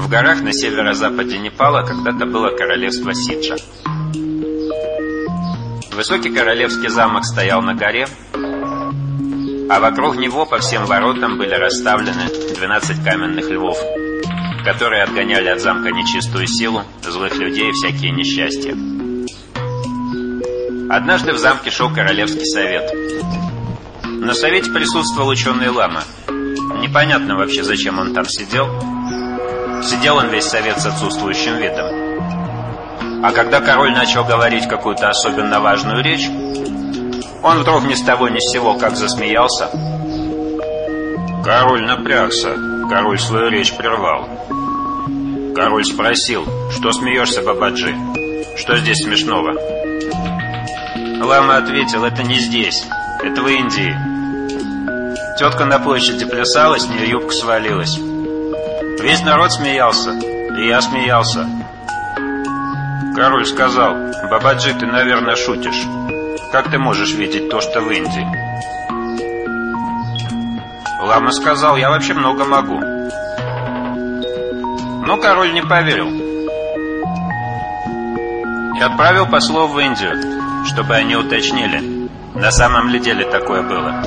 В горах на северо-западе Непала когда-то было королевство Сиджа. Высокий королевский замок стоял на горе, а вокруг него по всем воротам были расставлены 12 каменных львов, которые отгоняли от замка нечистую силу, злых людей и всякие несчастья. Однажды в замке шел королевский совет. На совете присутствовал ученый-лама. Непонятно вообще, зачем он там сидел. Сидел он весь совет с отсутствующим видом. А когда король начал говорить какую-то особенно важную речь, он вдруг ни с того ни с сего как засмеялся. Король напрягся. Король свою речь прервал. Король спросил: «Что смеешься, Бабаджи? Что здесь смешного?» Лама ответил: «Это не здесь, это в Индии». Тетка на площади плясала, с нее юбка свалилась. Весь народ смеялся, и я смеялся. Король сказал: «Бабаджи, ты, наверное, шутишь. Как ты можешь видеть то, что в Индии?» Лама сказал: «Я вообще много могу». Но король не поверил и отправил послов в Индию, чтобы они уточнили, на самом ли деле такое было.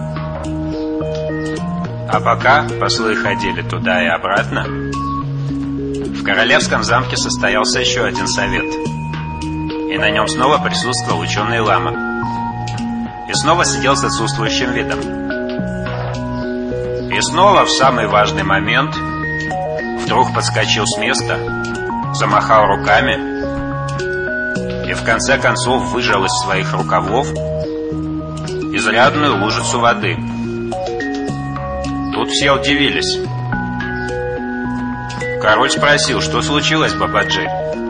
А пока послы ходили туда и обратно, в королевском замке состоялся еще один совет, и на нем снова присутствовал ученый-лама, и снова сидел с отсутствующим видом. И снова в самый важный момент вдруг подскочил с места, замахал руками и в конце концов выжал из своих рукавов изрядную лужицу воды. Тут все удивились. Король спросил: «Что случилось, Бабаджи?»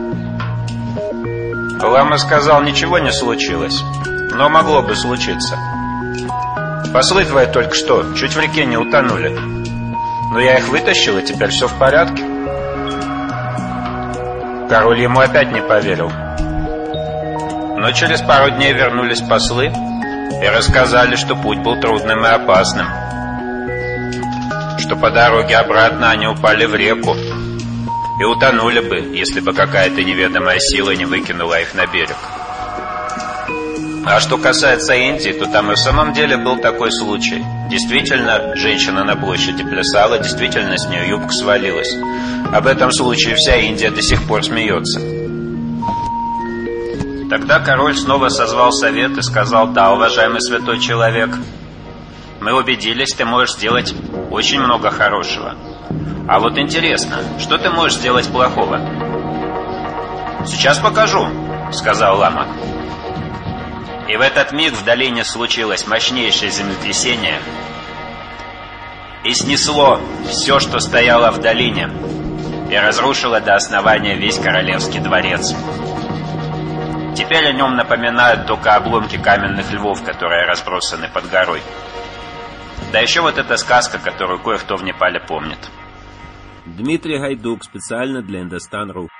Лама сказал: «Ничего не случилось, но могло бы случиться. Послы твои только что чуть в реке не утонули, но я их вытащил, и теперь все в порядке». Король ему опять не поверил. Но через пару дней вернулись послы и рассказали, что путь был трудным и опасным, что по дороге обратно они упали в реку и утонули бы, если бы какая-то неведомая сила не выкинула их на берег. А что касается Индии, то там и в самом деле был такой случай. Действительно, женщина на площади плясала, действительно, с нее юбка свалилась. Об этом случае вся Индия до сих пор смеется. Тогда король снова созвал совет и сказал: «Да, уважаемый святой человек, мы убедились, ты можешь сделать очень много хорошего. А вот интересно, что ты можешь сделать плохого?» «Сейчас покажу», — сказал лама. И в этот миг в долине случилось мощнейшее землетрясение и снесло все, что стояло в долине, и разрушило до основания весь королевский дворец. Теперь о нем напоминают только обломки каменных львов, которые разбросаны под горой. Да еще вот эта сказка, которую кое-кто в Непале помнит. Дмитрий Гайдук специально для Индостан.ру.